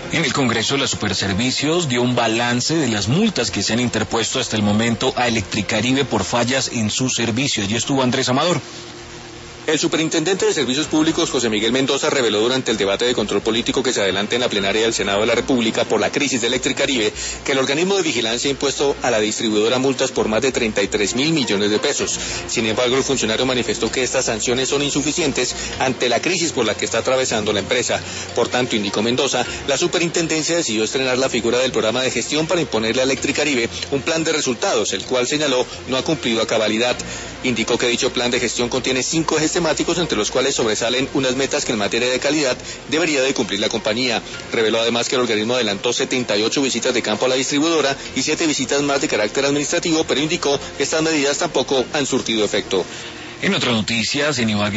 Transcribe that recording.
En el Congreso de los Superservicios dio un balance de las multas que se han interpuesto hasta el momento a Electricaribe por fallas en su servicio. Allí estuvo Andrés Amador. El superintendente de Servicios Públicos, José Miguel Mendoza, reveló durante el debate de control político que se adelanta en la plenaria del Senado de la República por la crisis de Electricaribe, que el organismo de vigilancia ha impuesto a la distribuidora multas por más de 33.000 millones de pesos. Sin embargo, el funcionario manifestó que estas sanciones son insuficientes ante la crisis por la que está atravesando la empresa. Por tanto, indicó Mendoza, la superintendencia decidió estrenar la figura del programa de gestión para imponerle a Electricaribe un plan de resultados, el cual señaló no ha cumplido a cabalidad. Indicó que dicho plan de gestión contiene 5 ejes temáticos, entre los cuales sobresalen unas metas que en materia de calidad debería de cumplir la compañía. Reveló además que el organismo adelantó 78 visitas de campo a la distribuidora y 7 visitas más de carácter administrativo, pero indicó que estas medidas tampoco han surtido efecto. En otras noticias, en Ibagué